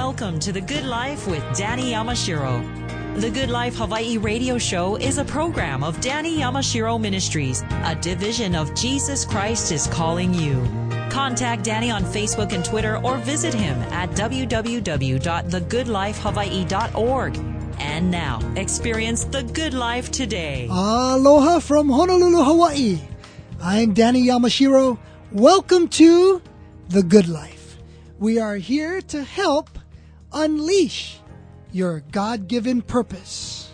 Welcome to The Good Life with Danny Yamashiro. The Good Life Hawaii radio show is a program of Danny Yamashiro Ministries, a division of Jesus Christ is Calling You. Contact Danny on Facebook and Twitter or visit him at www.thegoodlifehawaii.org. And now, experience the good life today. Aloha from Honolulu, Hawaii. I'm Danny Yamashiro. Welcome to The Good Life. We are here to help unleash your God-given purpose.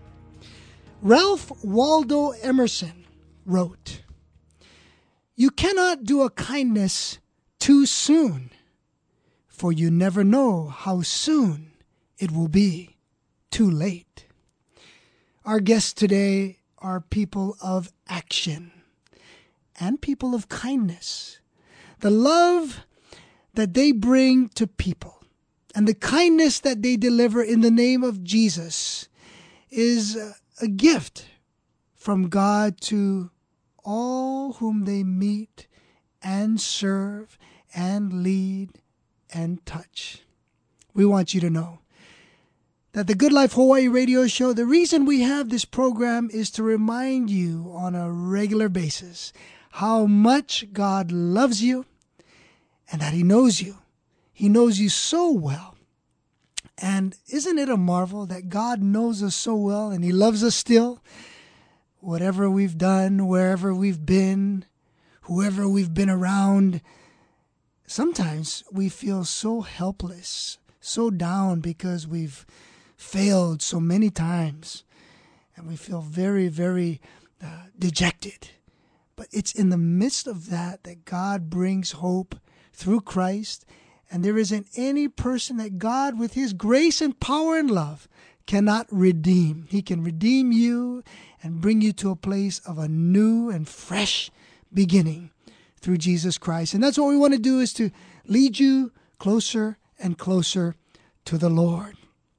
Ralph Waldo Emerson wrote, "You cannot do a kindness too soon, for you never know how soon it will be too late." Our guests today are people of action and people of kindness. The love that they bring to people and the kindness that they deliver in the name of Jesus is a gift from God to all whom they meet and serve and lead and touch. We want you to know that the Good Life Hawaii radio show, the reason we have this program is to remind you on a regular basis how much God loves you and that He knows you. He knows you so well. And isn't it a marvel that God knows us so well and He loves us still? Whatever we've done, wherever we've been, whoever we've been around, sometimes we feel so helpless, so down because we've failed so many times. And we feel very, very dejected. But it's in the midst of that God brings hope through Christ. And there isn't any person that God, with His grace and power and love, cannot redeem. He can redeem you and bring you to a place of a new and fresh beginning through Jesus Christ. And that's what we want to do, is to lead you closer and closer to the Lord.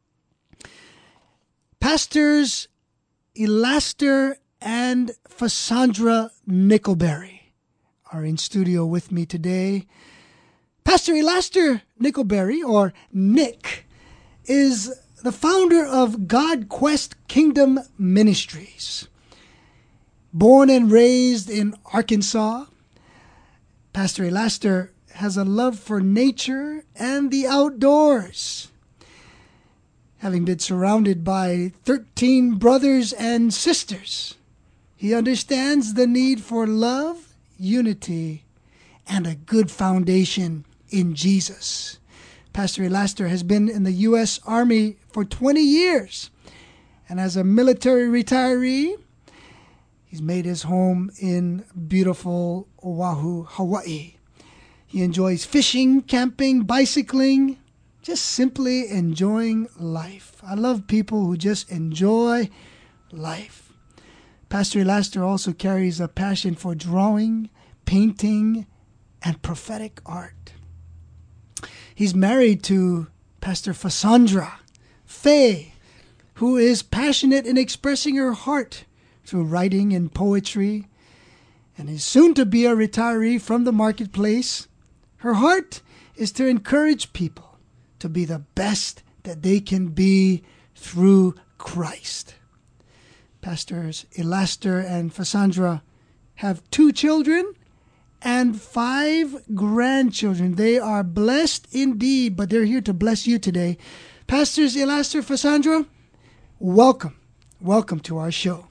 Pastors Elaster and Fassandra Nickelberry are in studio with me today. Pastor Elaster Nickelberry, or Nick, is the founder of God Quest Kingdom Ministries. Born and raised in Arkansas, Pastor Elaster has a love for nature and the outdoors. Having been surrounded by 13 brothers and sisters, he understands the need for love, unity, and a good foundation in Jesus. Pastor Elaster has been in the U.S. Army for 20 years, and as a military retiree, he's made his home in beautiful Oahu, Hawaii. He enjoys fishing, camping, bicycling, just simply enjoying life. I love people who just enjoy life. Pastor Elaster also carries a passion for drawing, painting, and prophetic art. He's married to Pastor Fassandra Faye, who is passionate in expressing her heart through writing and poetry, and is soon to be a retiree from the marketplace. Her heart is to encourage people to be the best that they can be through Christ. Pastors Elaster and Fassandra have 2 children and 5 grandchildren. They are blessed indeed, but they're here to bless you today. Pastors Elaster, Fassandra, welcome. Welcome to our show.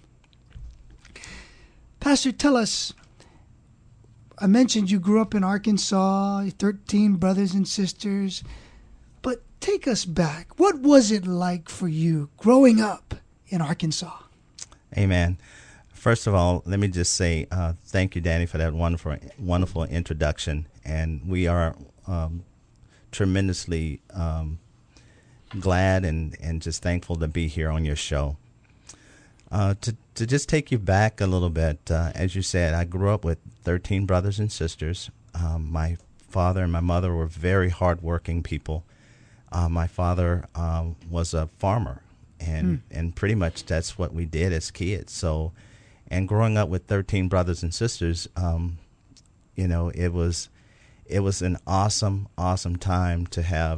Pastor, tell us, I mentioned you grew up in Arkansas, 13 brothers and sisters, but take us back. What was it like for you growing up in Arkansas? Amen. First of all, let me just say thank you, Danny, for that wonderful introduction. And we are tremendously glad and just thankful to be here on your show. To just take you back a little bit, as you said, I grew up with 13 brothers and sisters. My father and my mother were very hardworking people. My father was a farmer, and pretty much that's what we did as kids. So, and growing up with 13 brothers and sisters, it was an awesome time to have,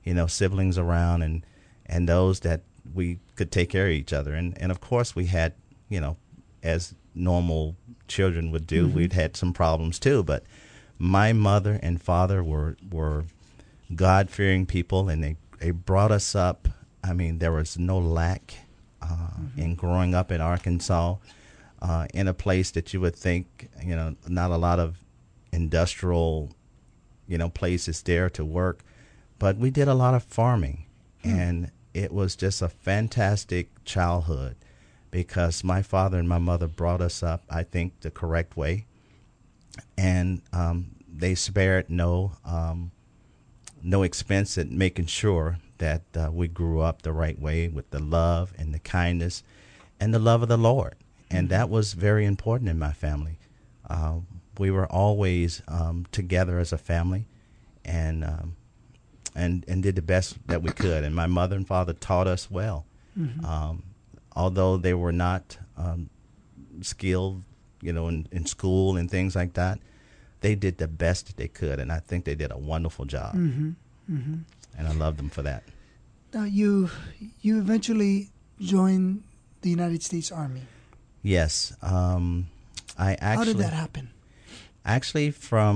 siblings around and those that we could take care of each other. And of course we had, as normal children would do, we'd had some problems too. But my mother and father were God-fearing people, and they brought us up. I mean, there was no lack in growing up in Arkansas, in a place that you would think, not a lot of industrial, places there to work. But we did a lot of farming, and it was just a fantastic childhood because my father and my mother brought us up, I think, the correct way. And they spared no expense at making sure that we grew up the right way with the love and the kindness and the love of the Lord. And that was very important in my family. We were always together as a family and did the best that we could. And my mother and father taught us well. Although they were not skilled, in school and things like that, they did the best that they could. And I think they did a wonderful job. And I love them for that. Now, you eventually joined the United States Army. Yes. How did that happen? Actually,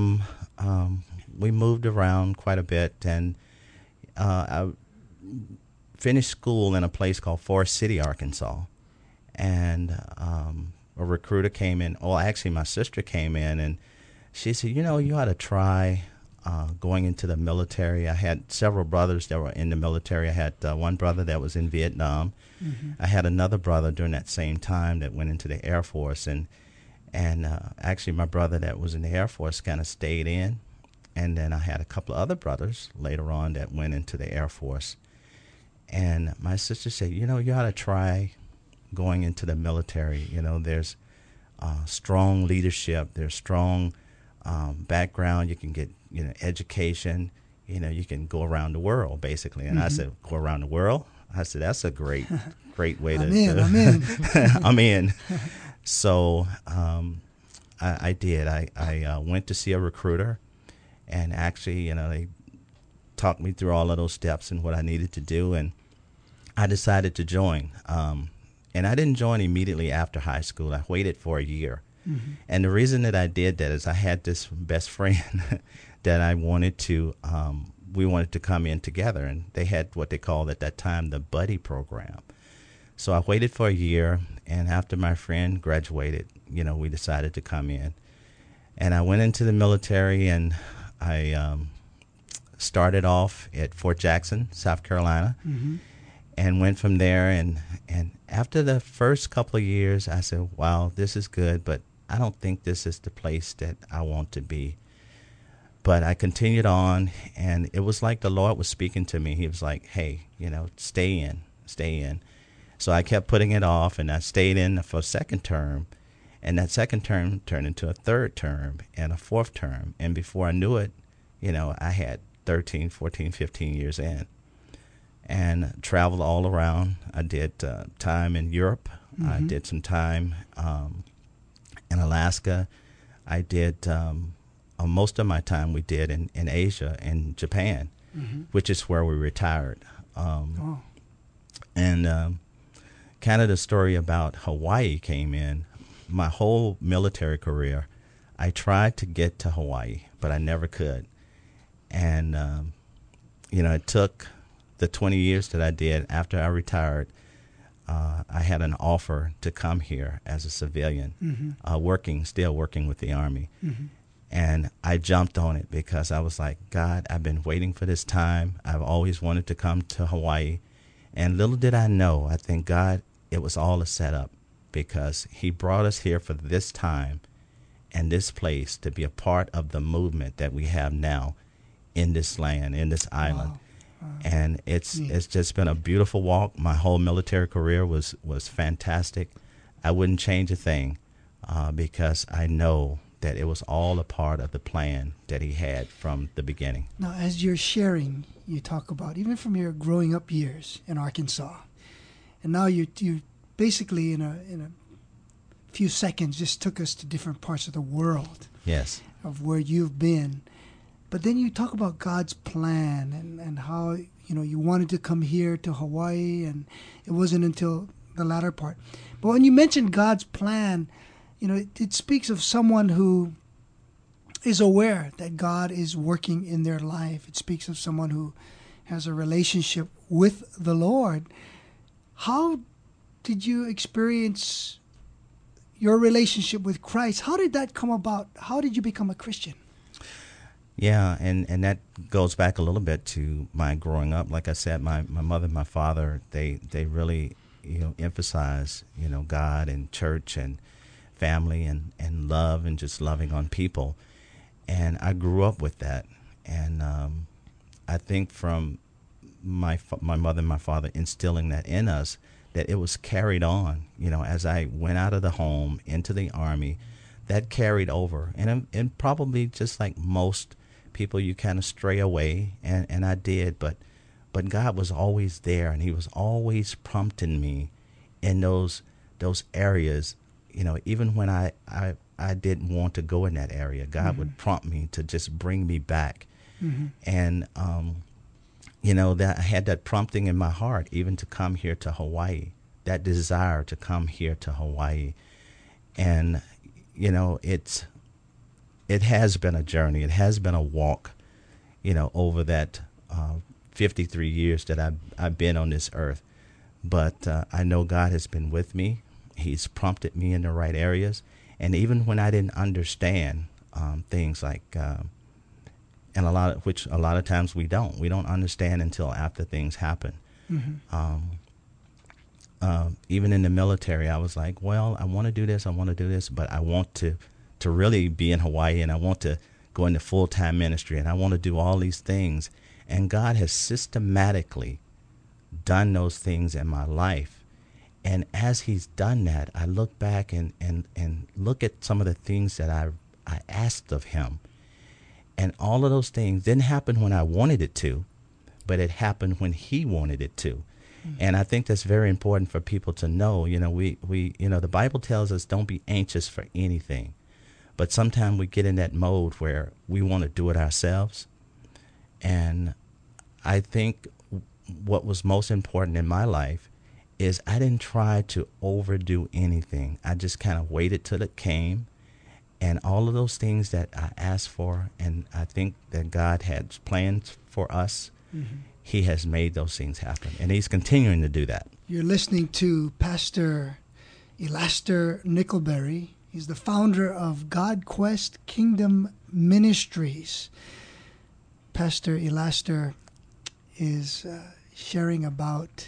we moved around quite a bit, and I finished school in a place called Forest City, Arkansas. And a recruiter came in. Well, actually, my sister came in, and she said, you ought to try going into the military. I had several brothers that were in the military. I had one brother that was in Vietnam. I had another brother during that same time that went into the Air Force. And actually, my brother that was in the Air Force kind of stayed in. And then I had a couple of other brothers later on that went into the Air Force. And my sister said, you ought to try going into the military. There's strong leadership. There's strong background. You can get, education. You can go around the world, basically. And I said, go around the world? I said, that's a great way to... I'm in. I'm in. So I did. I went to see a recruiter, and actually, they talked me through all of those steps and what I needed to do, and I decided to join. And I didn't join immediately after high school. I waited for a year. And the reason that I did that is I had this best friend that I wanted to, we wanted to come in together, and they had what they called at that time the buddy program. So I waited for a year, and after my friend graduated, we decided to come in. And I went into the military, and I started off at Fort Jackson, South Carolina, and went from there. And after the first couple of years, I said, wow, this is good, but I don't think this is the place that I want to be. But I continued on, and it was like the Lord was speaking to me. He was like, hey, stay in. So I kept putting it off, and I stayed in for a second term, and that second term turned into a third term and a fourth term. And before I knew it, I had 13, 14, 15 years in, and traveled all around. I did time in Europe. I did some time in Alaska. I did most of my time we did in Asia and Japan, which is where we retired. And kind of the story about Hawaii came in. My whole military career, I tried to get to Hawaii, but I never could. And, it took the 20 years that I did after I retired. I had an offer to come here as a civilian, still working with the Army. And I jumped on it because I was like, God, I've been waiting for this time. I've always wanted to come to Hawaii. And little did I know, I think God, it was all a setup, because he brought us here for this time and this place to be a part of the movement that we have now in this land, in this island. And it's just been a beautiful walk. My whole military career was fantastic. I wouldn't change a thing because I know that it was all a part of the plan that he had from the beginning. Now, as you're sharing, you talk about, even from your growing up years in Arkansas, and now you basically in a few seconds just took us to different parts of the world. Yes. Of where you've been. But then you talk about God's plan and how, you wanted to come here to Hawaii, and it wasn't until the latter part. But when you mention God's plan, it speaks of someone who is aware that God is working in their life. It speaks of someone who has a relationship with the Lord. How did you experience your relationship with Christ? How did that come about? How did you become a Christian? Yeah, and that goes back a little bit to my growing up. Like I said, my mother and my father, they really, emphasize, God and church and family and love and just loving on people. And I grew up with that. And I think from my mother and my father instilling that in us, that it was carried on, as I went out of the home into the Army, that carried over. And probably just like most people, you kind of stray away, and I did, but God was always there, and he was always prompting me in those areas, even when I didn't want to go in that area. God would prompt me to just bring me back. And that I had that prompting in my heart, even to come here to Hawaii, that desire to come here to Hawaii. And it has been a journey. It has been a walk, over that 53 years that I've been on this earth. But I know God has been with me. He's prompted me in the right areas. And even when I didn't understand things like, and a lot of times we don't understand until after things happen. Even in the military, I was like, well, I want to do this, but I want to really be in Hawaii, and I want to go into full-time ministry, and I want to do all these things. And God has systematically done those things in my life. And as he's done that, I look back and look at some of the things that I asked of him. And all of those things didn't happen when I wanted it to, but it happened when he wanted it to. And I think that's very important for people to know. We the Bible tells us don't be anxious for anything. But sometimes we get in that mode where we want to do it ourselves. And I think what was most important in my life is I didn't try to overdo anything. I just kind of waited till it came. And all of those things that I asked for, and I think that God had plans for us, he has made those things happen. And he's continuing to do that. You're listening to Pastor Elaster Nickelberry. He's the founder of God Quest Kingdom Ministries. Pastor Elaster is sharing about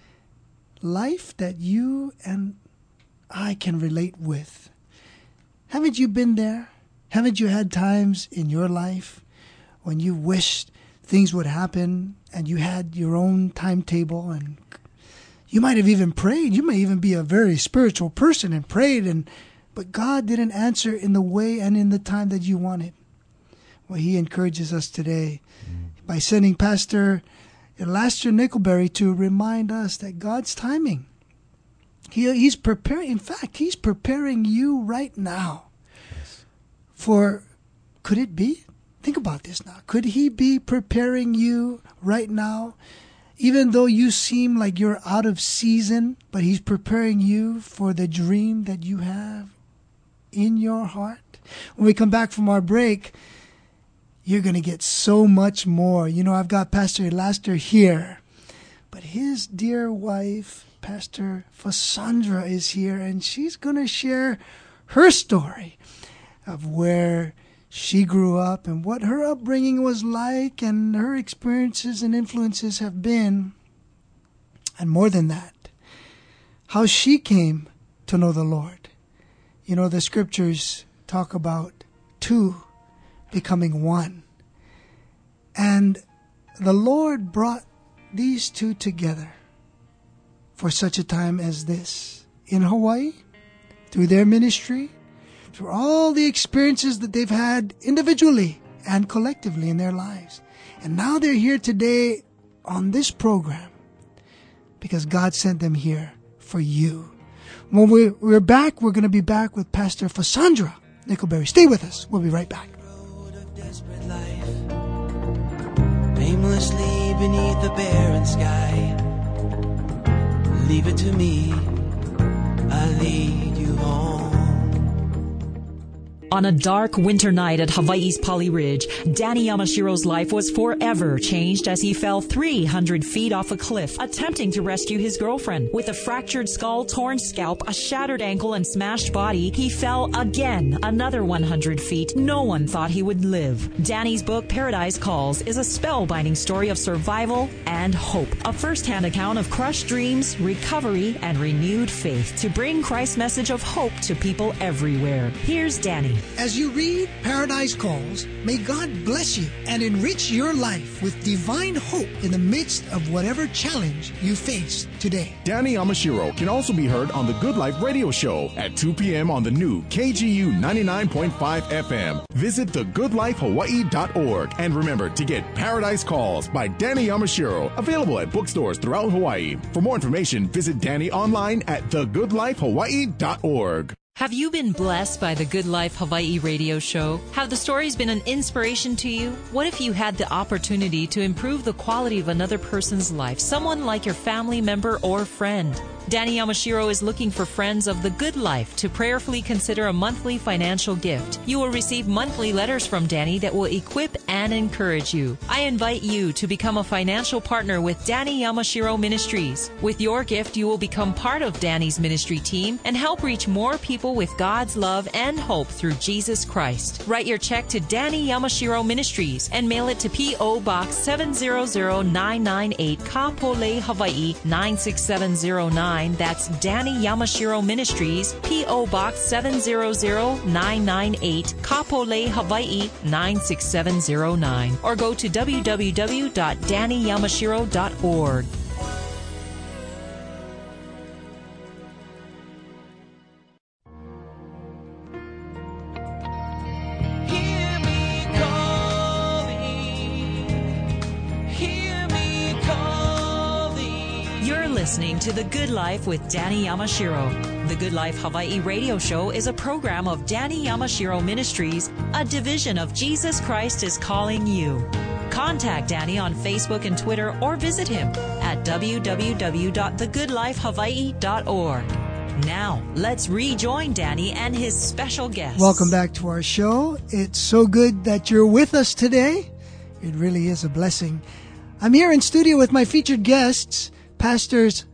life that you and I can relate with. Haven't you been there? Haven't you had times in your life when you wished things would happen and you had your own timetable, and you might have even prayed? You may even be a very spiritual person and prayed, but God didn't answer in the way and in the time that you wanted. Well, he encourages us today by sending Pastor Elaster Nickelberry to remind us that God's timing, he's preparing. In fact, he's preparing you right now for, could it be? Think about this now. Could he be preparing you right now, even though you seem like you're out of season, but he's preparing you for the dream that you have in your heart? When we come back from our break, you're going to get so much more. I've got Pastor Elaster here, but his dear wife, Pastor Fasandra, is here, and she's going to share her story of where she grew up and what her upbringing was like and her experiences and influences have been. And more than that, how she came to know the Lord. The scriptures talk about two becoming one. And the Lord brought these two together for such a time as this in Hawaii, through their ministry, through all the experiences that they've had individually and collectively in their lives. And now they're here today on this program because God sent them here for you. When we're back, we're going to be back with Pastor Fasandra Nickelberry. Stay with us. We'll be right back. Road of desperate life. aimlessly beneath the barren sky. Leave it to me, I'll lead you home. On a dark winter night at Hawaii's Pali Ridge, Danny Yamashiro's life was forever changed as he fell 300 feet off a cliff, attempting to rescue his girlfriend. With a fractured skull, torn scalp, a shattered ankle, and smashed body, he fell again another 100 feet. No one thought he would live. Danny's book, Paradise Calls, is a spellbinding story of survival and hope. A first-hand account of crushed dreams, recovery, and renewed faith to bring Christ's message of hope to people everywhere. Here's Danny. As you read Paradise Calls, may God bless you and enrich your life with divine hope in the midst of whatever challenge you face today. Danny Yamashiro can also be heard on the Good Life Radio Show at 2 p.m. on the new KGU 99.5 FM. Visit thegoodlifehawaii.org and remember to get Paradise Calls by Danny Yamashiro, available at bookstores throughout Hawaii. For more information, visit Danny online at thegoodlifehawaii.org. Have you been blessed by the Good Life Hawaii radio show? Have the stories been an inspiration to you? What if you had the opportunity to improve the quality of another person's life, someone like your family member or friend? Danny Yamashiro is looking for friends of the good life to prayerfully consider a monthly financial gift. You will receive monthly letters from Danny that will equip and encourage you. I invite you to become a financial partner with Danny Yamashiro Ministries. With your gift, you will become part of Danny's ministry team and help reach more people with God's love and hope through Jesus Christ. Write your check to Danny Yamashiro Ministries and mail it to P.O. Box 700998, Kapolei, Hawaii 96709. That's Danny Yamashiro Ministries, P.O. Box 700998, Kapolei, Hawaii 96709. Or go to www.dannyyamashiro.org. Listening to The Good Life with Danny Yamashiro. The Good Life Hawaii radio show is a program of Danny Yamashiro Ministries, a division of Jesus Christ is Calling You. Contact Danny on Facebook and Twitter or visit him at www.thegoodlifehawaii.org. Now, let's rejoin Danny and his special guest. Welcome back to our show. It's so good that you're with us today. It really is a blessing. I'm here in studio with my featured guests, Pastors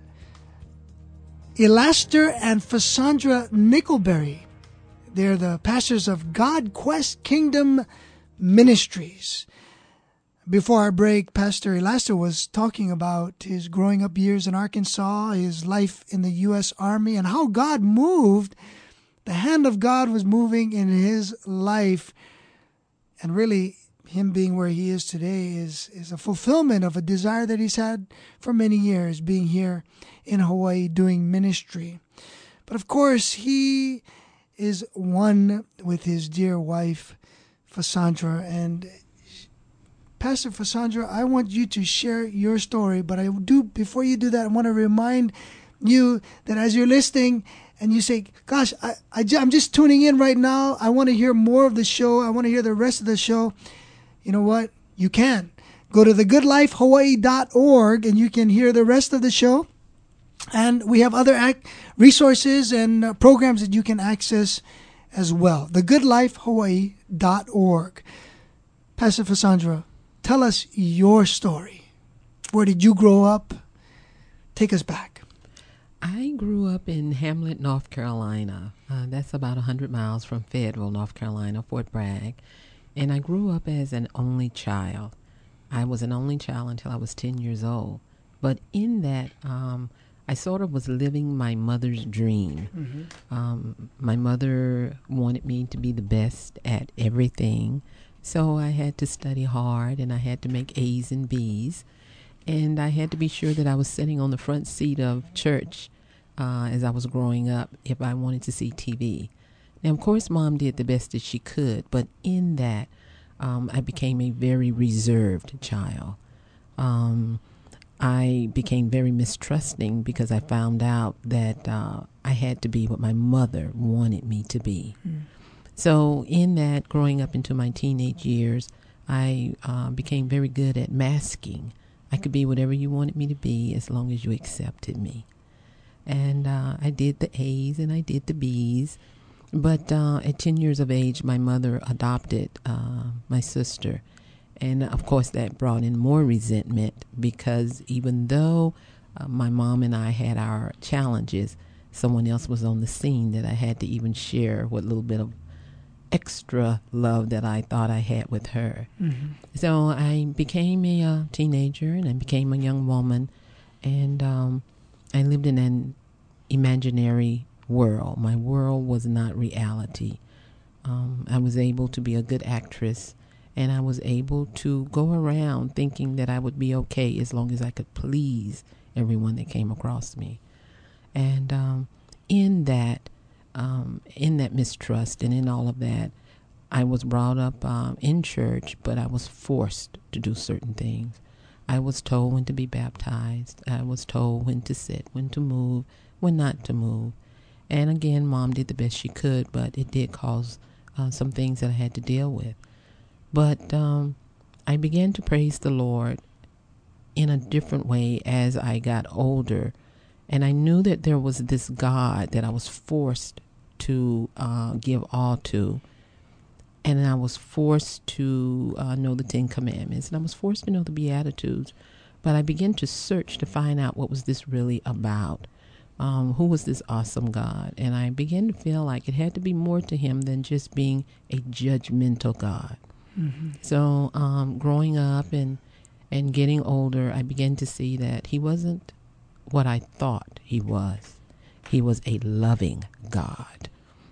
Elaster and Fassandra Nickelberry. They're the pastors of God Quest Kingdom Ministries. Before our break, Pastor Elaster was talking about his growing up years in Arkansas, his life in the U.S. Army, and how God moved. The hand of God was moving in his life. And really, him being where he is today is a fulfillment of a desire that he's had for many years, being here in Hawaii doing ministry. But of course, he is one with his dear wife, Fassandra. And Pastor Fassandra, I want you to share your story, but before you do that, I want to remind you that as you're listening and you say, gosh, I'm just tuning in right now, I want to hear more of the show, I want to hear the rest of the show, you know what? You can. Go to thegoodlifehawaii.org and you can hear the rest of the show. And we have other resources and programs that you can access as well. Thegoodlifehawaii.org. Pastor Fassandra, tell us your story. Where did you grow up? Take us back. I grew up in Hamlet, North Carolina. That's about 100 miles from Fayetteville, North Carolina, Fort Bragg. And I grew up as an only child. I was an only child until I was 10 years old. But in that, I sort of was living my mother's dream. Mm-hmm. My mother wanted me to be the best at everything. So I had to study hard, and I had to make A's and B's. And I had to be sure that I was sitting on the front seat of church as I was growing up if I wanted to see TV. Now, of course, Mom did the best that she could, but in that, I became a very reserved child. I became very mistrusting because I found out that I had to be what my mother wanted me to be. Mm. So in that, growing up into my teenage years, I became very good at masking. I could be whatever you wanted me to be as long as you accepted me. And I did the A's and I did the B's. But at 10 years of age, my mother adopted my sister. And, of course, that brought in more resentment because even though my mom and I had our challenges, someone else was on the scene that I had to even share what little bit of extra love that I thought I had with her. Mm-hmm. So I became a teenager and I became a young woman, and I lived in an imaginary world. My world was not reality. I was able to be a good actress, and I was able to go around thinking that I would be okay as long as I could please everyone that came across me. And in that mistrust and in all of that, I was brought up in church, but I was forced to do certain things. I was told when to be baptized. I was told when to sit, when to move, when not to move. And again, Mom did the best she could, but it did cause some things that I had to deal with. But I began to praise the Lord in a different way as I got older. And I knew that there was this God that I was forced to give all to. And I was forced to know the 10 Commandments. And I was forced to know the Beatitudes. But I began to search to find out what was this really about. Who was this awesome God? And I began to feel like it had to be more to him than just being a judgmental God. Mm-hmm. So growing up and getting older, I began to see that he wasn't what I thought he was. He was a loving God.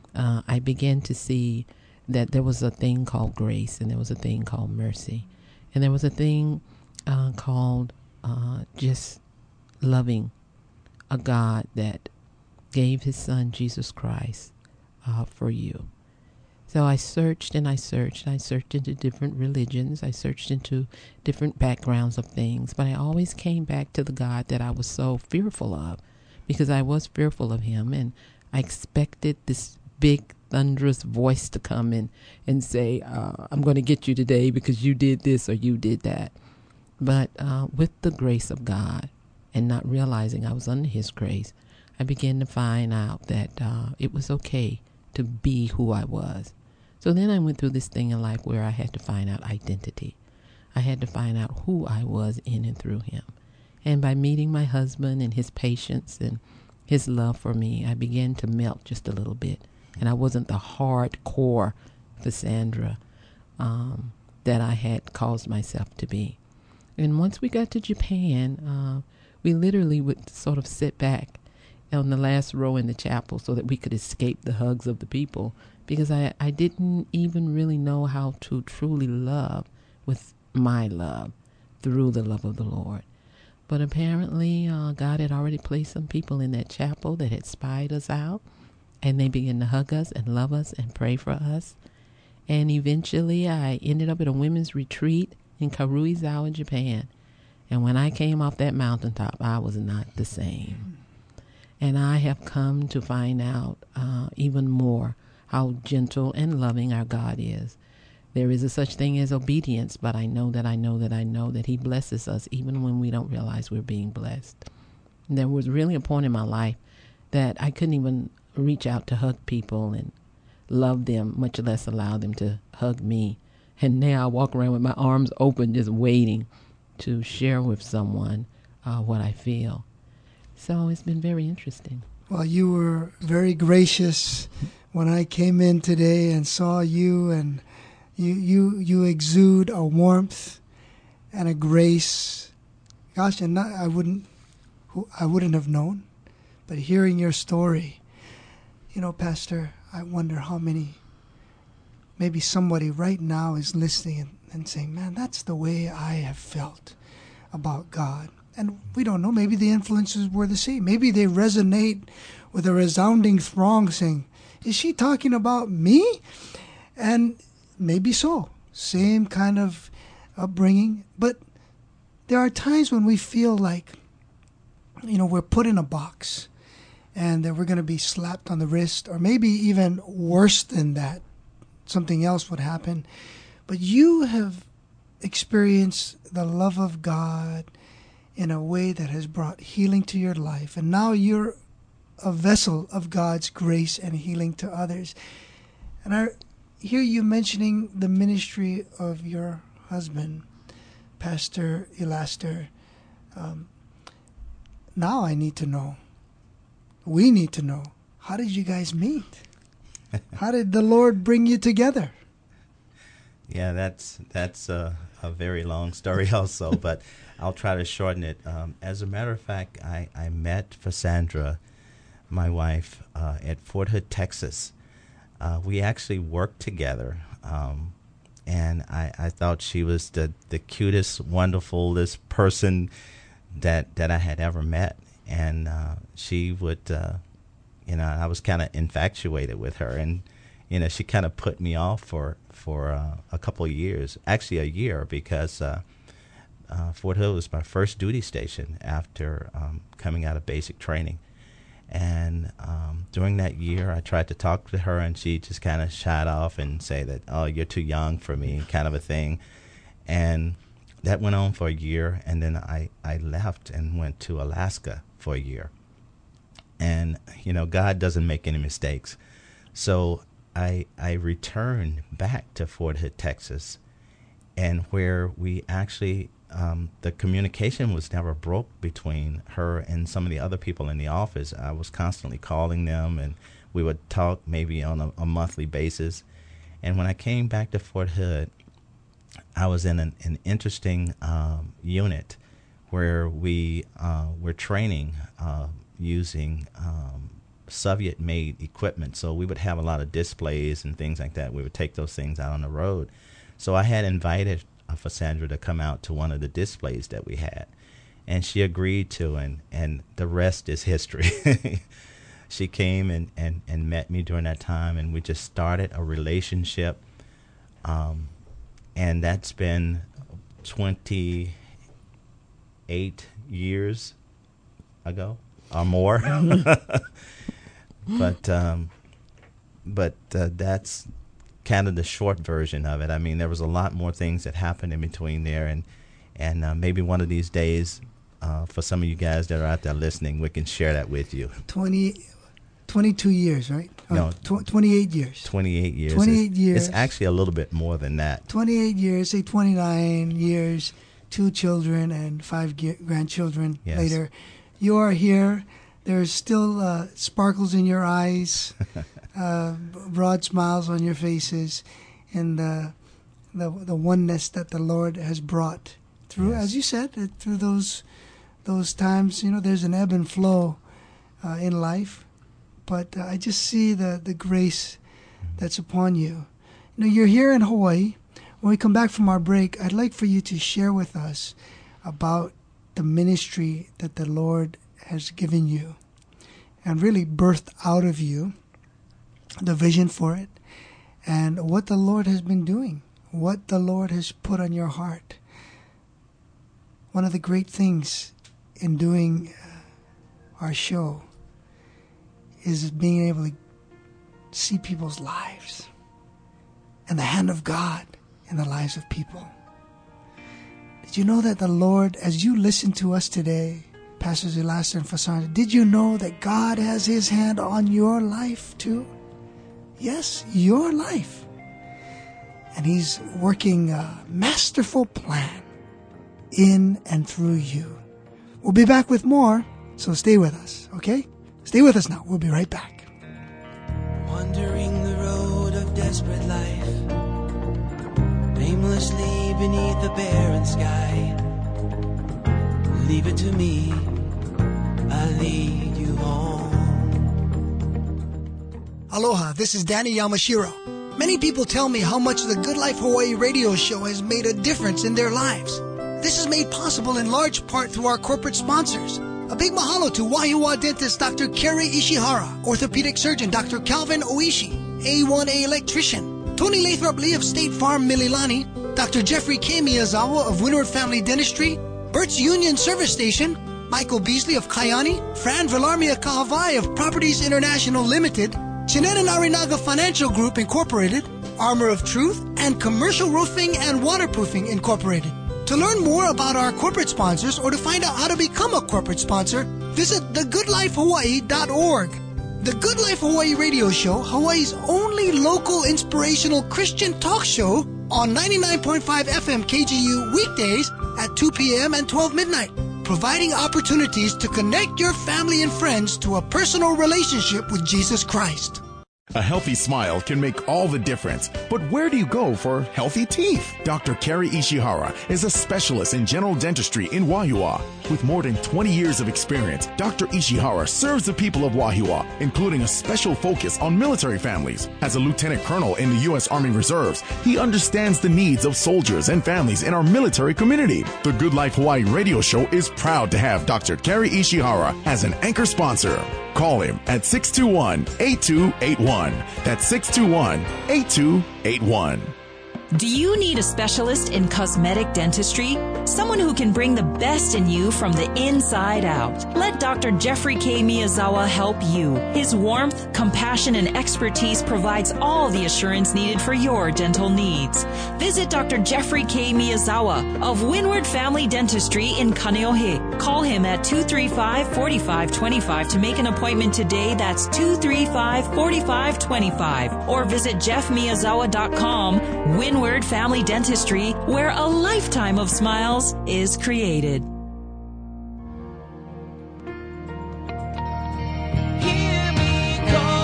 I began to see that there was a thing called grace, and there was a thing called mercy, and there was a thing called just loving a God that gave his son Jesus Christ for you. So I searched and I searched. I searched into different religions. I searched into different backgrounds of things. But I always came back to the God that I was so fearful of, because I was fearful of him. And I expected this big, thunderous voice to come in and say, I'm going to get you today because you did this or you did that. But with the grace of God and not realizing I was under his grace, I began to find out that it was okay to be who I was. So then I went through this thing in life where I had to find out identity. I had to find out who I was in and through him. And by meeting my husband and his patience and his love for me, I began to melt just a little bit. And I wasn't the hardcore Cassandra that I had caused myself to be. And once we got to Japan, we literally would sort of sit back on the last row in the chapel so that we could escape the hugs of the people, because I didn't even really know how to truly love with my love through the love of the Lord. But apparently God had already placed some people in that chapel that had spied us out, and they began to hug us and love us and pray for us. And eventually I ended up at a women's retreat in Karuizawa, Japan. And when I came off that mountaintop, I was not the same. And I have come to find out even more how gentle and loving our God is. There is a such thing as obedience, but I know that he blesses us even when we don't realize we're being blessed. And there was really a point in my life that I couldn't even reach out to hug people and love them, much less allow them to hug me. And now I walk around with my arms open, just waiting to share with someone what I feel. So it's been very interesting. Well, you were very gracious when I came in today and saw you, and you exude a warmth and a grace. Gosh, and I wouldn't have known. But hearing your story, Pastor, I wonder how many, maybe somebody right now is listening and saying, man, that's the way I have felt about God. And we don't know, maybe the influences were the same. Maybe they resonate with a resounding throng saying, is she talking about me? And maybe so. Same kind of upbringing. But there are times when we feel like, we're put in a box and that we're going to be slapped on the wrist, or maybe even worse than that, something else would happen. But you have experienced the love of God in a way that has brought healing to your life. And now you're a vessel of God's grace and healing to others. And I hear you mentioning the ministry of your husband, Pastor Elaster. Now I need to know. We need to know. How did you guys meet? How did the Lord bring you together? Yeah, that's a very long story also, but I'll try to shorten it. As a matter of fact, I met Cassandra, my wife, at Fort Hood, Texas. We actually worked together, and I thought she was the cutest, wonderfulest person that I had ever met. And she would, I was kind of infatuated with her, and she kind of put me off for a couple of years, actually a year, because Fort Hood was my first duty station after coming out of basic training. And during that year, I tried to talk to her, and she just kind of shied off and say that, "Oh, you're too young for me," kind of a thing. And that went on for a year, and then I left and went to Alaska for a year. And, God doesn't make any mistakes. So I returned back to Fort Hood, Texas, and where we actually, the communication was never broke between her and some of the other people in the office. I was constantly calling them, and we would talk maybe on a monthly basis. And when I came back to Fort Hood, I was in an interesting unit where we were training using Soviet-made equipment. So we would have a lot of displays and things like that. We would take those things out on the road. So I had invited Cassandra to come out to one of the displays that we had, and she agreed to, and the rest is history. She came and met me during that time, and we just started a relationship, and that's been 28 years ago or more. But that's kind of the short version of it. I mean, there was a lot more things that happened in between there, and maybe one of these days, for some of you guys that are out there listening, we can share that with you. 22 years, right? No, 28 years. 28 years. 28 years. It's actually a little bit more than that. 28 years, say 29 years, 2 children and 5 grandchildren later. You are here. There's still sparkles in your eyes, broad smiles on your faces, and the oneness that the Lord has brought through, as you said, through those times. There's an ebb and flow in life, but I just see the grace that's upon you. You're here in Hawaii. When we come back from our break, I'd like for you to share with us about the ministry that the Lord has given you and really birthed out of you, the vision for it, and what the Lord has been doing, what the Lord has put on your heart. One of the great things in doing our show is being able to see people's lives and the hand of God in the lives of people. Did you know that the Lord, as you listen to us today, Pastors Elaster and Cassandra, did you know that God has His hand on your life too? Yes, your life. And He's working a masterful plan in and through you. We'll be back with more, so stay with us, okay? Stay with us now. We'll be right back. Wandering the road of desperate life, aimlessly beneath the barren sky. Leave it to me, I'll lead you home. Aloha, this is Danny Yamashiro. Many people tell me how much the Good Life Hawaii radio show has made a difference in their lives. This is made possible in large part through our corporate sponsors. A big mahalo to Wahiawa dentist Dr. Kerry Ishihara, orthopedic surgeon Dr. Calvin Oishi, A1A electrician, Tony Lathrop Lee of State Farm Mililani, Dr. Jeffrey K. Miyazawa of Windward Family Dentistry, Bert's Union Service Station, Michael Beasley of Kayani, Fran Villarmia Kahavai of Properties International Limited, Chinet and Arinaga Financial Group Incorporated, Armor of Truth, and Commercial Roofing and Waterproofing Incorporated. To learn more about our corporate sponsors or to find out how to become a corporate sponsor, visit thegoodlifehawaii.org. The Good Life Hawaii Radio Show, Hawaii's only local inspirational Christian talk show on 99.5 FM KGU weekdays at 2 p.m. and 12 midnight, providing opportunities to connect your family and friends to a personal relationship with Jesus Christ. A healthy smile can make all the difference. But where do you go for healthy teeth? Dr. Kerry Ishihara is a specialist in general dentistry in Wahiawa. With more than 20 years of experience, Dr. Ishihara serves the people of Wahiawa, including a special focus on military families. As a lieutenant colonel in the U.S. Army Reserves, he understands the needs of soldiers and families in our military community. The Good Life Hawaii radio show is proud to have Dr. Kerry Ishihara as an anchor sponsor. Call him at 621-8281. That's 621-8281. Do you need a specialist in cosmetic dentistry? Someone who can bring the best in you from the inside out. Let Dr. Jeffrey K. Miyazawa help you. His warmth, compassion, and expertise provides all the assurance needed for your dental needs. Visit Dr. Jeffrey K. Miyazawa of Windward Family Dentistry in Kaneohe. Call him at 235-4525 to make an appointment today. That's 235-4525. Or visit jeffmiyazawa.com. Windward Family Dentistry, where a lifetime of smiles is created. Hear me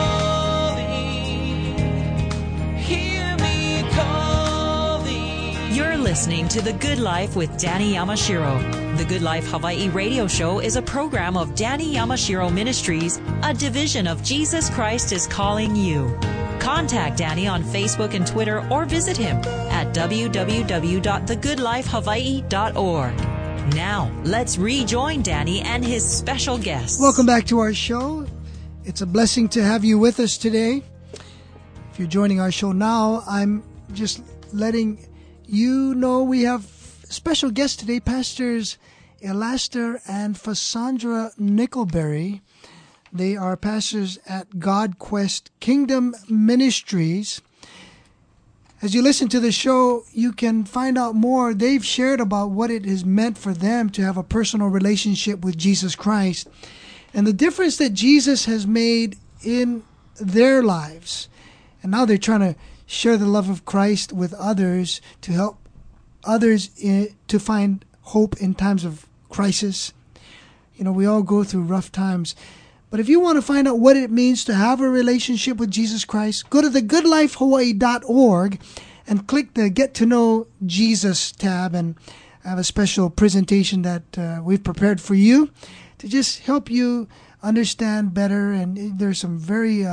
calling. You're listening to The Good Life with Danny Yamashiro. The Good Life Hawaii radio show is a program of Danny Yamashiro Ministries, a division of Jesus Christ is Calling You. Contact Danny on Facebook and Twitter or visit him at www.thegoodlifehawaii.org. Now, let's rejoin Danny and his special guests. Welcome back to our show. It's a blessing to have you with us today. If you're joining our show now, I'm just letting you know we have special guests today, Pastors Elaster and Fassandra Nickelberry. They are pastors at God Quest Kingdom Ministries. As you listen to the show, you can find out more. They've shared about what it has meant for them to have a personal relationship with Jesus Christ and the difference that Jesus has made in their lives. And now they're trying to share the love of Christ with others to help others to find hope in times of crisis. You know, we all go through rough times. But if you want to find out what it means to have a relationship with Jesus Christ, go to thegoodlifehawaii.org and click the Get to Know Jesus tab. And I have a special presentation that we've prepared for you to just help you understand better. And there's some very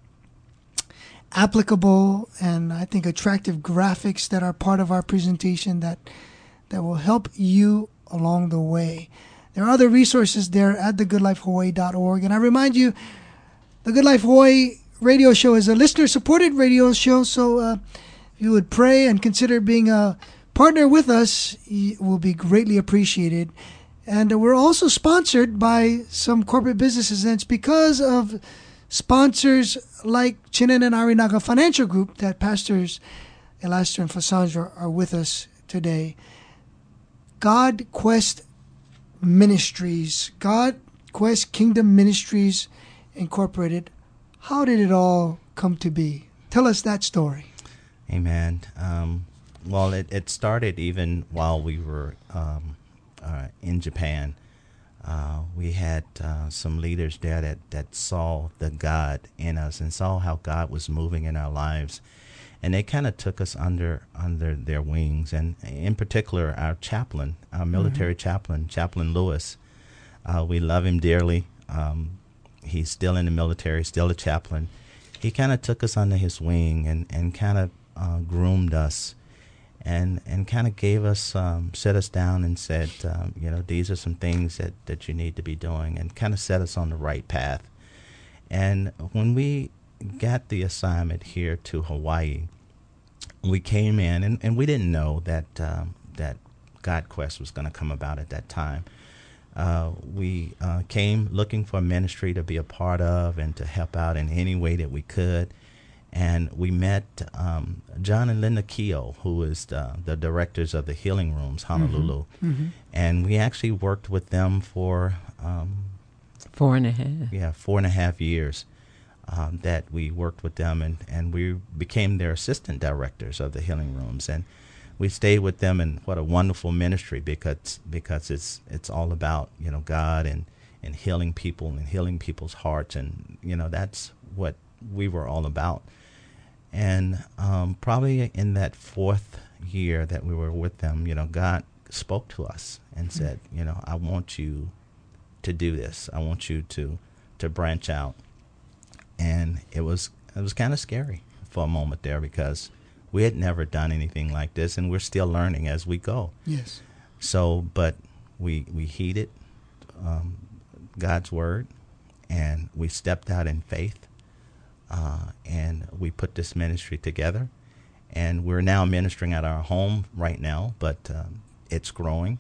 applicable and I think attractive graphics that are part of our presentation that will help you along the way. There are other resources there at thegoodlifehawaii.org. And I remind you, the Good Life Hawaii radio show is a listener-supported radio show. So if you would pray and consider being a partner with us, it will be greatly appreciated. And we're also sponsored by some corporate businesses. And it's because of sponsors like Chinen and Arinaga Financial Group that Pastors Elaster and Fassandra are with us today. God Quest Ministries, God Quest Kingdom Ministries Incorporated. How did it all come to be? Tell us that story. Amen. Well, it started even while we were in Japan. We had some leaders there that saw the God in us and saw how God was moving in our lives. And they kind of took us under their wings, and in particular, our chaplain, our military chaplain, Chaplain Lewis. We love him dearly. He's still in the military, still a chaplain. He kind of took us under his wing and kind of groomed us, and kind of gave us, set us down and said, these are some things that you need to be doing, and kind of set us on the right path. And when we got the assignment here to Hawaii, we came in, and we didn't know that God Quest was going to come about at that time. We came looking for a ministry to be a part of and to help out in any way that we could. And we met John and Linda Keogh, who is the directors of the Healing Rooms, Honolulu. And we actually worked with them for 4.5. Yeah, 4.5 years that we worked with them, and we became their assistant directors of the Healing Rooms. And we stayed with them, and what a wonderful ministry, because it's all about, God and healing people and healing people's hearts, and that's what we were all about. And probably in that 4th year that we were with them, God spoke to us and said, I want you to do this. I want you to branch out. And it was kind of scary for a moment there, because we had never done anything like this, and we're still learning as we go. Yes. So, but we heeded God's word, and we stepped out in faith, and we put this ministry together. And we're now ministering at our home right now, but it's growing.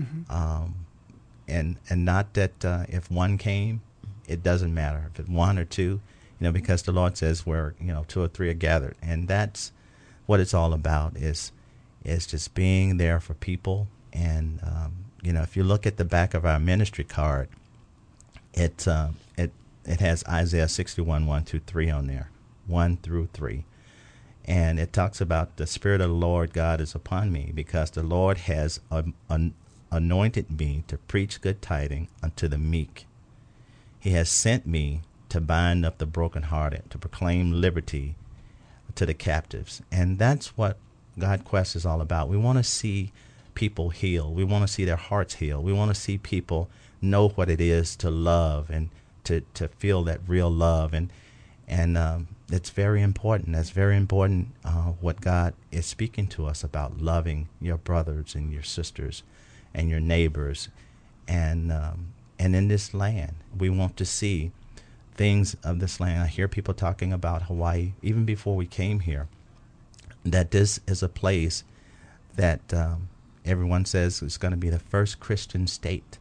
And not that if one came, it doesn't matter if it's one or two, because the Lord says where 2 or 3 are gathered, and that's what it's all about, is just being there for people. And if you look at the back of our ministry card, it has Isaiah 61 1-3 on there, 1-3, and it talks about the Spirit of the Lord God is upon me, because the Lord has anointed me to preach good tidings unto the meek. He has sent me to bind up the brokenhearted, to proclaim liberty to the captives. And that's what God Quest is all about. We want to see people heal. We want to see their hearts heal. We want to see people know what it is to love and to feel that real love. And it's very important. That's very important, what God is speaking to us about, loving your brothers and your sisters and your neighbors. And in this land, we want to see things of this land. I hear people talking about Hawaii, even before we came here, that this is a place that everyone says is going to be the first Christian state.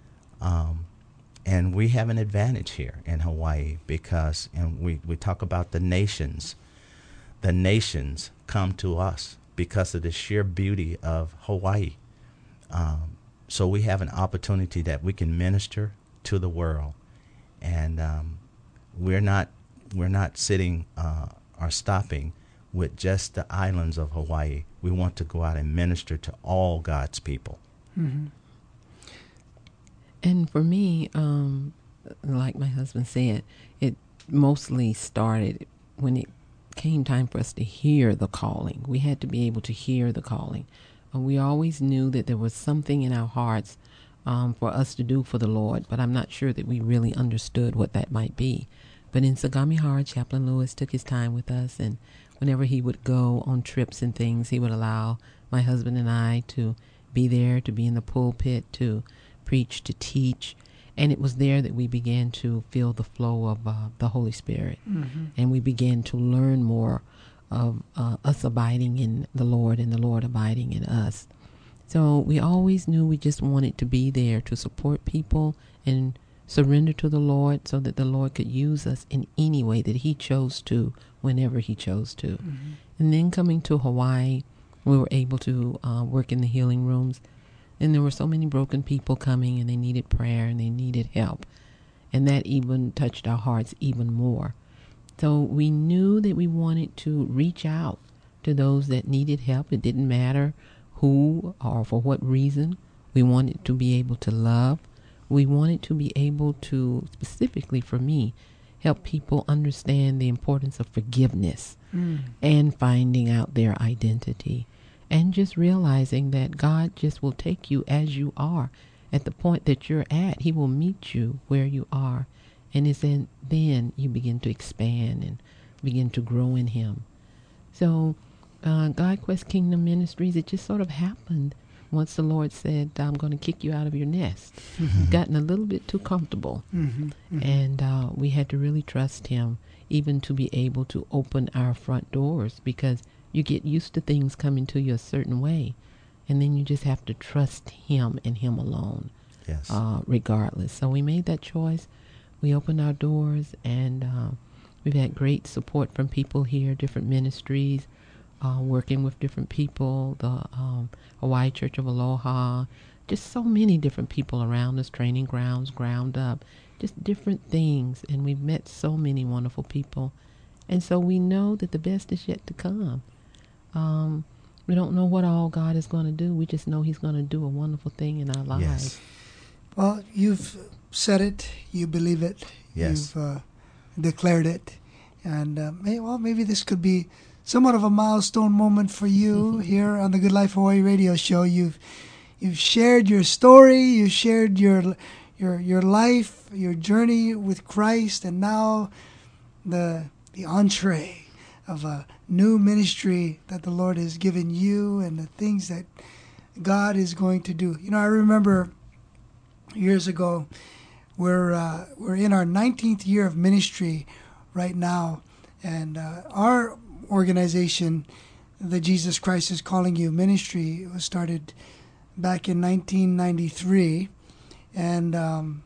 And we have an advantage here in Hawaii, because, and we talk about the nations come to us because of the sheer beauty of Hawaii. So we have an opportunity that we can minister to the world. And we're not sitting or stopping with just the islands of Hawaii. We want to go out and minister to all God's people. And for me, like my husband said, it mostly started when it came time for us to hear the calling. We had to be able to hear the calling. We always knew that there was something in our hearts for us to do for the Lord, but I'm not sure that we really understood what that might be. But in Sagamihara, Chaplain Lewis took his time with us, and whenever he would go on trips and things, he would allow my husband and I to be there, to be in the pulpit, to preach, to teach. And it was there that we began to feel the flow of the Holy Spirit. And we began to learn more of us abiding in the Lord and the Lord abiding in us. So we always knew we just wanted to be there to support people and surrender to the Lord, so that the Lord could use us in any way that he chose to, whenever he chose to. And then coming to Hawaii, we were able to work in the healing rooms. And there were so many broken people coming, and they needed prayer and they needed help. And that even touched our hearts even more. So we knew that we wanted to reach out to those that needed help. It didn't matter who or for what reason. We wanted to be able to love. We wanted to be able to, specifically for me, help people understand the importance of forgiveness and finding out their identity. And just realizing that God just will take you as you are at the point that you're at. He will meet you where you are. And it's then you begin to expand and begin to grow in him. So God Quest Kingdom Ministries, it just sort of happened once the Lord said, I'm going to kick you out of your nest. You've gotten a little bit too comfortable. And we had to really trust him, even to be able to open our front doors, because you get used to things coming to you a certain way, and then you just have to trust him and him alone, regardless. So we made that choice. We opened our doors, and We've had great support from people here, different ministries, working with different people, the Hawaii Church of Aloha, just so many different people around us, training grounds, Ground Up, just different things. And we've met so many wonderful people. And so we know that the best is yet to come. We don't know what all God is going to do. We just know He's going to do a wonderful thing in our lives. Yes. Well, you've said it. You believe it. Yes. You've declared it. And maybe this could be somewhat of a milestone moment for you here on the Good Life Hawaii radio show. You've shared your story. You've shared your life, your journey with Christ, and now the entree of a new ministry that the Lord has given you and the things that God is going to do. You know, I remember years ago, we're in our 19th year of ministry right now, and our organization, the Jesus Christ is Calling You Ministry, was started back in 1993, and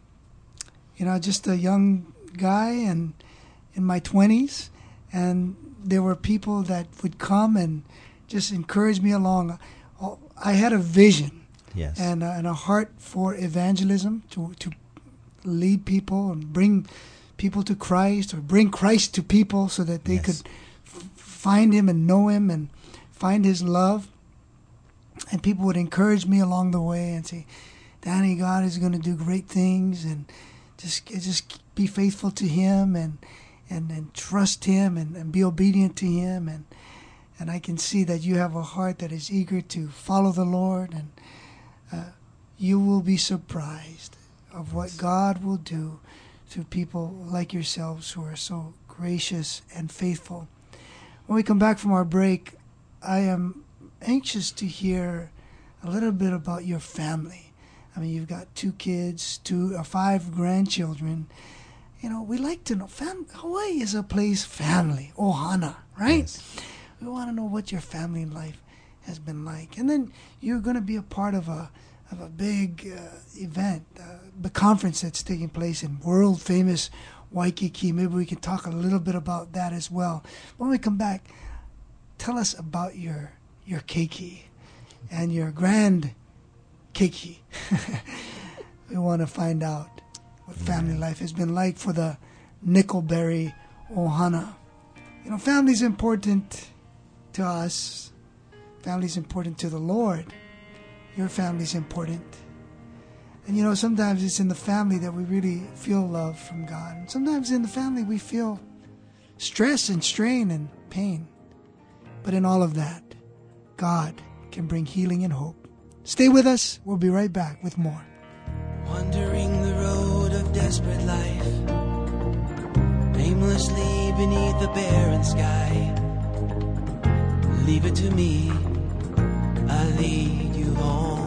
just a young guy and in my 20s, and there were people that would come and just encourage me along. I had a vision, Yes. and a heart for evangelism, to lead people and bring people to Christ, or bring Christ to people so that they Yes. could find Him and know Him and find His love. And people would encourage me along the way and say, Danny, God is going to do great things, and just be faithful to Him and trust Him and be obedient to Him. And I can see that you have a heart that is eager to follow the Lord, and you will be surprised of what God will do through people like yourselves who are so gracious and faithful. When we come back from our break, I am anxious to hear a little bit about your family. I mean, you've got 2 kids, 5 grandchildren. You know, we like to know, Hawaii is a place, family, ohana, right? Yes. We want to know what your family life has been like. And then you're going to be a part of a big event, the conference that's taking place in world-famous Waikiki. Maybe we can talk a little bit about that as well. When we come back, tell us about your keiki and your grand keiki. We want to find out what family life has been like for the Nickelberry Ohana. You know, family's important to us. Family's important to the Lord. Your family's important. And you know, sometimes it's in the family that we really feel love from God. And sometimes in the family we feel stress and strain and pain. But in all of that, God can bring healing and hope. Stay with us. We'll be right back with more. Wandering the road of desperate life, aimlessly beneath the barren sky. Leave it to me, I'll lead you home.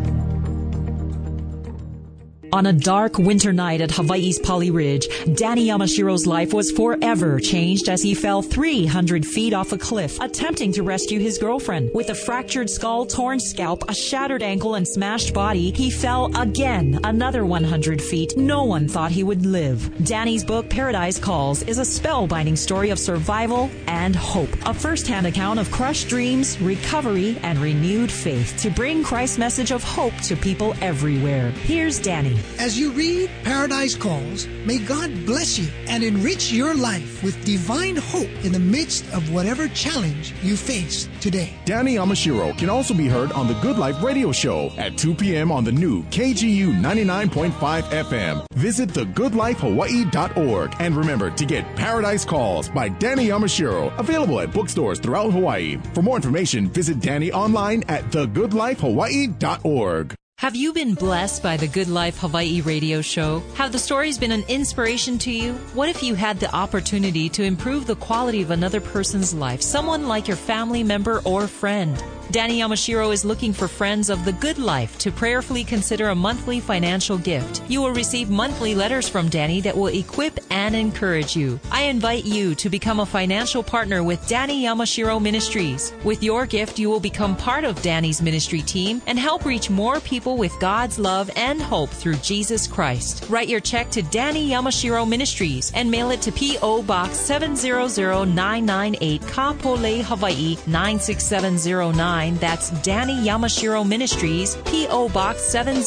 On a dark winter night at Hawaii's Pali Ridge, Danny Yamashiro's life was forever changed as he fell 300 feet off a cliff, attempting to rescue his girlfriend. With a fractured skull, torn scalp, a shattered ankle, and smashed body, he fell again another 100 feet. No one thought he would live. Danny's book, Paradise Calls, is a spellbinding story of survival and hope. A first-hand account of crushed dreams, recovery, and renewed faith to bring Christ's message of hope to people everywhere. Here's Danny. As you read Paradise Calls, may God bless you and enrich your life with divine hope in the midst of whatever challenge you face today. Danny Yamashiro can also be heard on the Good Life radio show at 2 p.m. on the new KGU 99.5 FM. Visit thegoodlifehawaii.org and remember to get Paradise Calls by Danny Yamashiro, available at bookstores throughout Hawaii. For more information, visit Danny online at thegoodlifehawaii.org. Have you been blessed by the Good Life Hawaii radio show? Have the stories been an inspiration to you? What if you had the opportunity to improve the quality of another person's life, someone like your family member or friend? Danny Yamashiro is looking for friends of the good life to prayerfully consider a monthly financial gift. You will receive monthly letters from Danny that will equip and encourage you. I invite you to become a financial partner with Danny Yamashiro Ministries. With your gift, you will become part of Danny's ministry team and help reach more people with God's love and hope through Jesus Christ. Write your check to Danny Yamashiro Ministries and mail it to P.O. Box 700998, Kapolei, Hawaii 96709. That's Danny Yamashiro Ministries, P.O. Box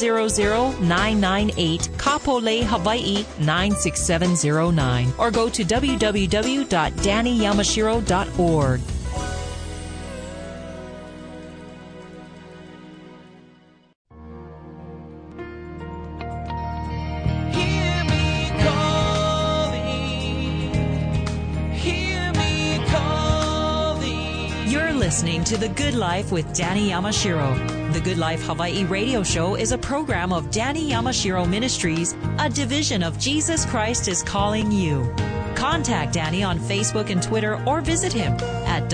700998, Kapolei, Hawaii 96709. Or go to www.dannyyamashiro.org. Listening to The Good Life with Danny Yamashiro. The Good Life Hawaii radio show is a program of Danny Yamashiro Ministries, a division of Jesus Christ is Calling You. Contact Danny on Facebook and Twitter or visit him at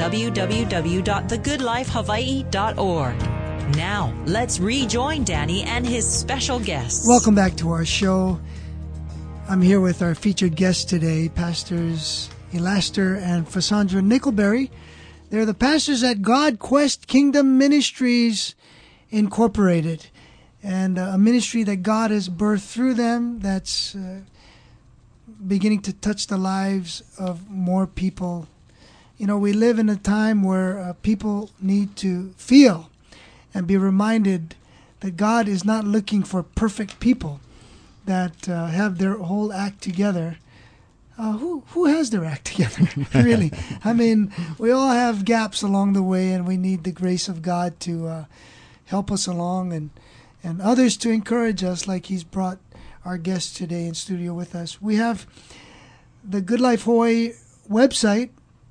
www.thegoodlifehawaii.org. Now, let's rejoin Danny and his special guests. Welcome back to our show. I'm here with our featured guests today, Pastors Elaster and Fassandra Nickelberry. They're the pastors at God Quest Kingdom Ministries Incorporated, and a ministry that God has birthed through them that's beginning to touch the lives of more people. You know, we live in a time where people need to feel and be reminded that God is not looking for perfect people that have their whole act together. Who has their act together, really? I mean, we all have gaps along the way, and we need the grace of God to help us along and others to encourage us, like he's brought our guests today in studio with us. We have the Good Life Hawaii website,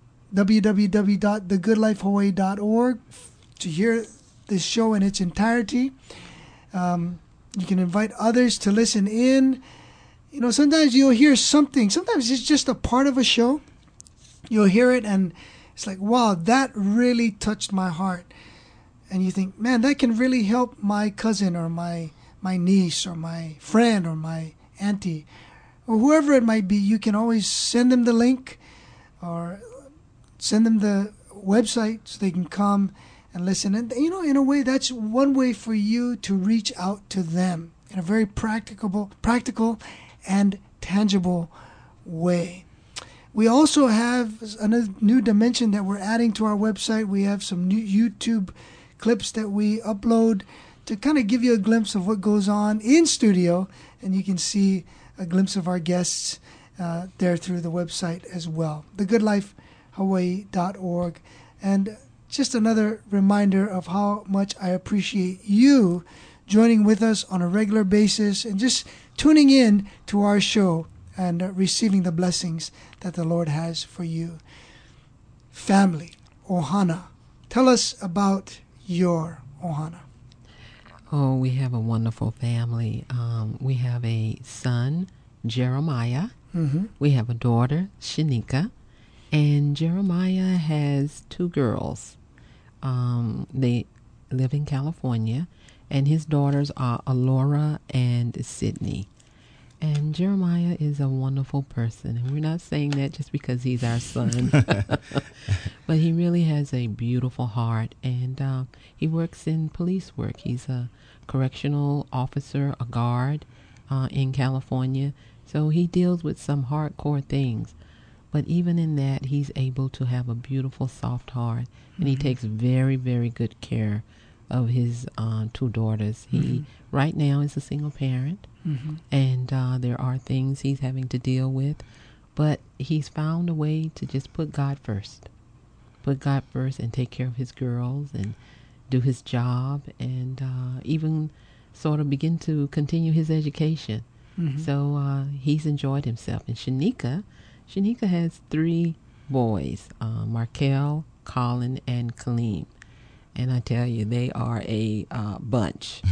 www.thegoodlifehawaii.org, to hear this show in its entirety. You can invite others to listen in. You know, sometimes you'll hear something. Sometimes it's just a part of a show. You'll hear it and it's like, wow, that really touched my heart. And you think, man, that can really help my cousin or my niece or my friend or my auntie or whoever it might be. You can always send them the link or send them the website so they can come and listen. And, you know, in a way, that's one way for you to reach out to them in a very practical and tangible way. We also have a new dimension that we're adding to our website. We have some new YouTube clips that we upload to kind of give you a glimpse of what goes on in studio, and you can see a glimpse of our guests there through the website as well, thegoodlifehawaii.org. And just another reminder of how much I appreciate you joining with us on a regular basis and just tuning in to our show and receiving the blessings that the Lord has for you. Family, Ohana. Tell us about your Ohana. Oh, we have a wonderful family. We have a son, Jeremiah. Mm-hmm. We have a daughter, Shanika. And Jeremiah has two girls. They live in California. And his daughters are Alora and Sydney. And Jeremiah is a wonderful person. And we're not saying that just because he's our son. But he really has a beautiful heart. And he works in police work. He's a correctional officer, a guard in California. So he deals with some hardcore things. But even in that, he's able to have a beautiful, soft heart. And he takes very, very good care of his two daughters. He right now is a single parent, and there are things he's having to deal with, but he's found a way to just put God first and take care of his girls and do his job and even sort of begin to continue his education. So he's enjoyed himself. And Shanika has three boys, Markel, Colin, and Kaleem. And I tell you, they are a bunch.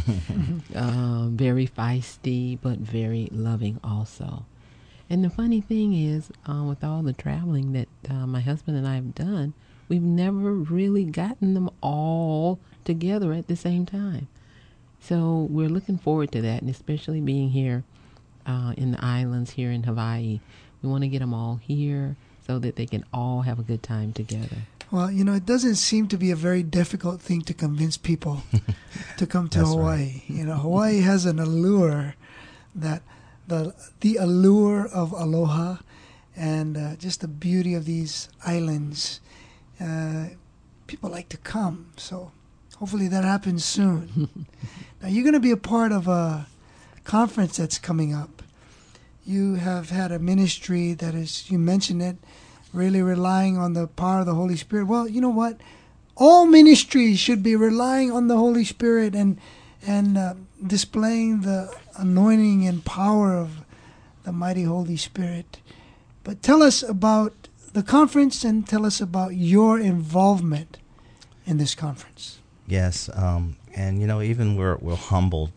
Very feisty, but very loving also. And the funny thing is, with all the traveling that my husband and I have done, we've never really gotten them all together at the same time. So we're looking forward to that, and especially being here in the islands here in Hawaii. We want to get them all here so that they can all have a good time together. Well, it doesn't seem to be a very difficult thing to convince people to come to Hawaii. Right. Hawaii has an allure, that the allure of aloha and just the beauty of these islands. People like to come, so hopefully that happens soon. Now, you're going to be a part of a conference that's coming up. You have had a ministry that is, you mentioned it, really relying on the power of the Holy Spirit. Well, you know what? All ministries should be relying on the Holy Spirit and displaying the anointing and power of the mighty Holy Spirit. But tell us about the conference and tell us about your involvement in this conference. Yes, and even we're humbled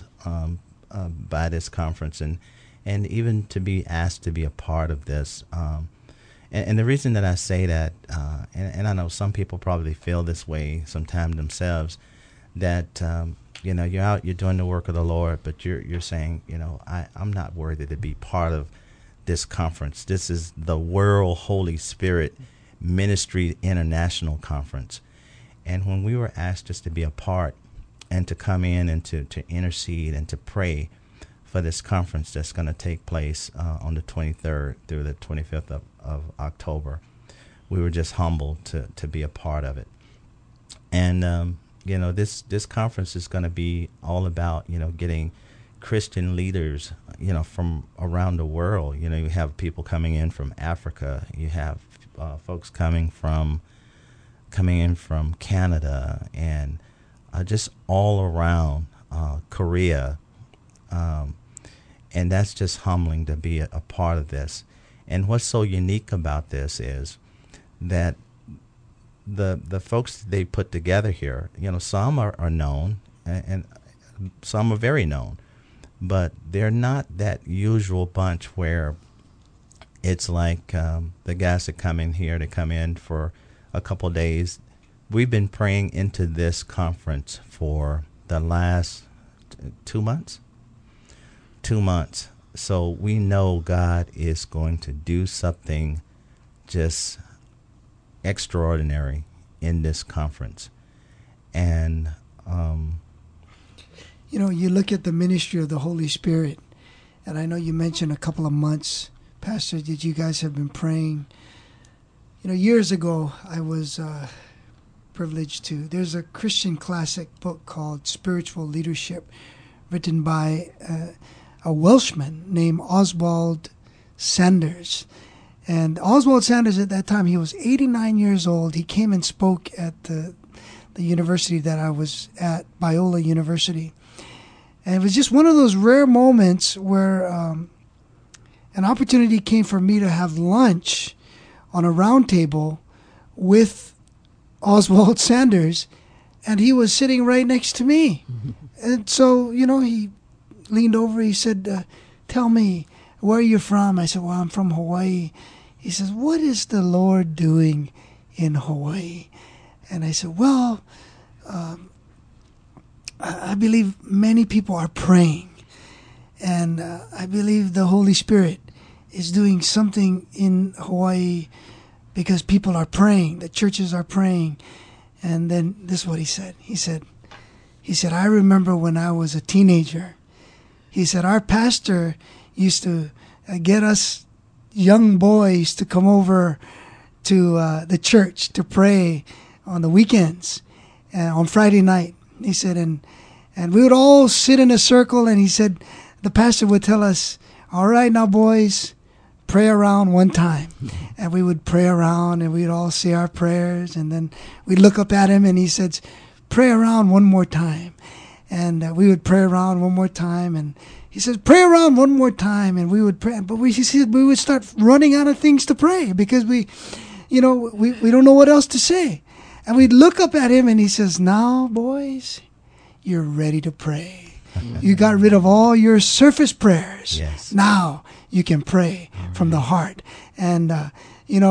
by this conference and even to be asked to be a part of this. And the reason that I say that, and I know some people probably feel this way sometimes themselves, that you're out, you're doing the work of the Lord, but you're saying, I'm not worthy to be part of this conference. This is the World Holy Spirit Ministry International Conference. And when we were asked just to be a part and to come in and to intercede and to pray for this conference that's going to take place on the 23rd through the 25th of October, we were just humbled to be a part of it. And, this conference is going to be all about, getting Christian leaders, from around the world. You have people coming in from Africa. You have folks coming in from Canada and just all around Korea. And that's just humbling to be a part of this. And what's so unique about this is that the folks that they put together here, some are known and some are very known, but they're not that usual bunch where it's like the guys that come in here, they come in for a couple of days. We've been praying into this conference for the last 2 months. 2 months. So we know God is going to do something just extraordinary in this conference. And you look at the ministry of the Holy Spirit, and I know you mentioned a couple of months, Pastor, that you guys have been praying. Years ago, I was privileged to. There's a Christian classic book called Spiritual Leadership, written by a Welshman named Oswald Sanders. And Oswald Sanders, at that time, he was 89 years old. He came and spoke at the university that I was at, Biola University. And it was just one of those rare moments where an opportunity came for me to have lunch on a round table with Oswald Sanders, and he was sitting right next to me. And so, he leaned over, he said, tell me, where are you from? I said, well, I'm from Hawaii. He says, what is the Lord doing in Hawaii? And I said, well, I believe many people are praying. And I believe the Holy Spirit is doing something in Hawaii because people are praying, the churches are praying. And then this is what he said. He said, I remember when I was a teenager. He said, our pastor used to get us young boys to come over to the church to pray on the weekends and on Friday night. He said, and we would all sit in a circle, and he said, the pastor would tell us, all right, now boys, pray around one time. And we would pray around, and we'd all say our prayers, and then we'd look up at him, and he said, pray around one more time. And we would pray around one more time, and he says, pray around one more time, and we would pray. But he said we would start running out of things to pray because we don't know what else to say. And we'd look up at him, and he says, now, boys, you're ready to pray. You got rid of all your surface prayers. Yes. Now you can pray from the heart. And,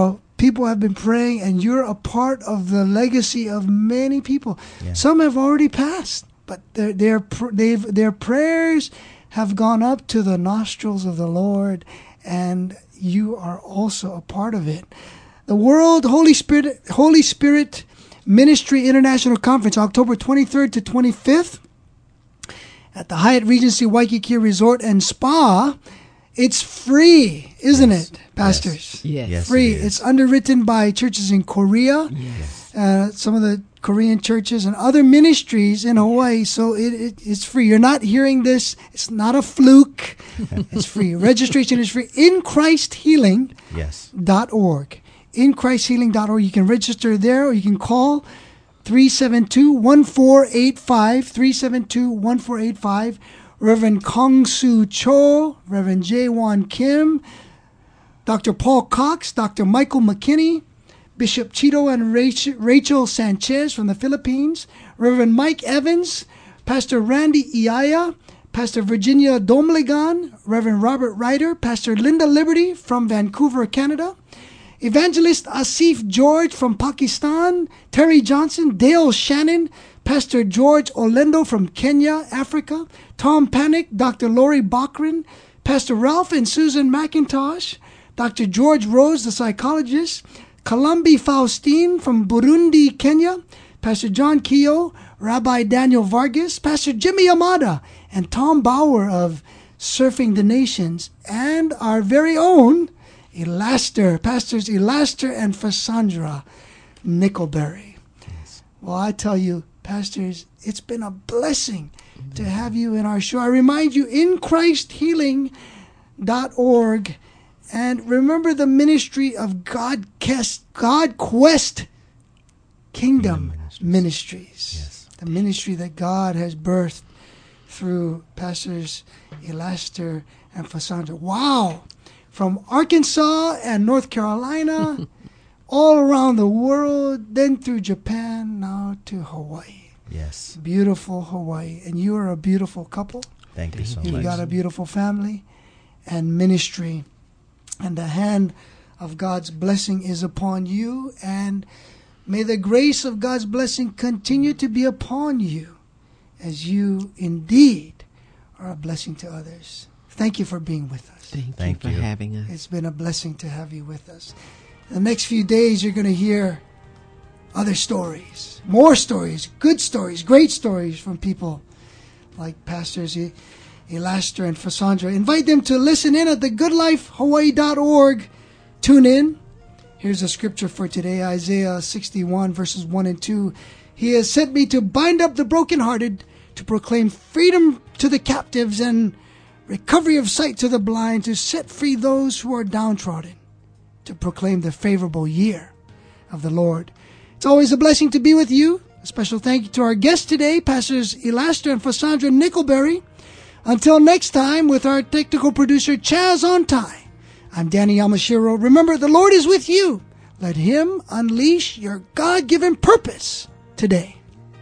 people have been praying, and you're a part of the legacy of many people. Yeah. Some have already passed, but their prayers have gone up to the nostrils of the Lord, and you are also a part of it. The World Holy Spirit Ministry International Conference, October 23rd to 25th at the Hyatt Regency Waikiki Resort and Spa. It's free, isn't it, pastors? Yes. Yes, Free. it is. It's underwritten by churches in Korea, Yes. some of the Korean churches and other ministries in Hawaii. So it's free. You're not hearing this. It's not a fluke. It's free. Registration is free. InChristHealing.org. Yes. InChristHealing.org. You can register there, or you can call 372-1485. 372-1485. Reverend Kong Soo Cho, Reverend Jae-Won Kim, Dr. Paul Cox, Dr. Michael McKinney, Bishop Chito and Rachel Sanchez from the Philippines, Reverend Mike Evans, Pastor Randy Iaya, Pastor Virginia Domlegan, Reverend Robert Ryder, Pastor Linda Liberty from Vancouver, Canada, Evangelist Asif George from Pakistan, Terry Johnson, Dale Shannon, Pastor George Olendo from Kenya, Africa, Tom Panic, Dr. Lori Bachran, Pastor Ralph and Susan McIntosh, Dr. George Rose, the psychologist, Kalambi Faustine from Burundi, Kenya, Pastor John Keogh, Rabbi Daniel Vargas, Pastor Jimmy Amada, and Tom Bauer of Surfing the Nations, and our very own Pastors Elaster and Fassandra Nickelberry. Well, I tell you, pastors, it's been a blessing to have you in our show. I remind you, InChristHealing.org, and remember the ministry of God Quest Kingdom Ministries. Yes. The ministry that God has birthed through Pastors Elaster and Fassandra. Wow! From Arkansas and North Carolina, all around the world, then through Japan, now to Hawaii. Yes. Beautiful Hawaii. And you are a beautiful couple. Thank you so You've much. got a beautiful family and ministry. And the hand of God's blessing is upon you. And may the grace of God's blessing continue to be upon you as you indeed are a blessing to others. Thank you for being with us. Thank you for having us. It's been a blessing to have you with us. In the next few days, you're going to hear other stories, more stories, good stories, great stories from people like Pastors Elaster and Fassandra. Invite them to listen in at thegoodlifehawaii.org. Tune in. Here's a scripture for today, Isaiah 61, verses 1 and 2. He has sent me to bind up the brokenhearted, to proclaim freedom to the captives and recovery of sight to the blind, to set free those who are downtrodden, to proclaim the favorable year of the Lord. It's always a blessing to be with you. A special thank you to our guests today, Pastors Elaster and Fassandra Nickelberry. Until next time, with our technical producer, Chaz Ontai, I'm Danny Yamashiro. Remember, the Lord is with you. Let Him unleash your God-given purpose today.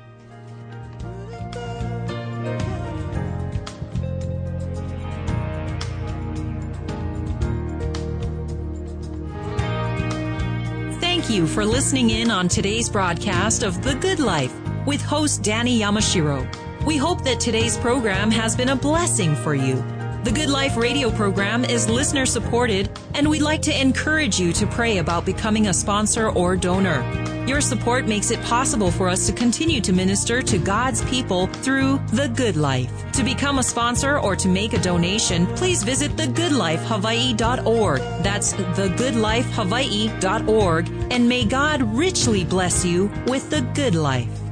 Thank you for listening in on today's broadcast of The Good Life with host Danny Yamashiro. We hope that today's program has been a blessing for you. The Good Life radio program is listener supported, and we'd like to encourage you to pray about becoming a sponsor or donor. Your support makes it possible for us to continue to minister to God's people through The Good Life. To become a sponsor or to make a donation, please visit thegoodlifehawaii.org. That's thegoodlifehawaii.org, and may God richly bless you with the good life.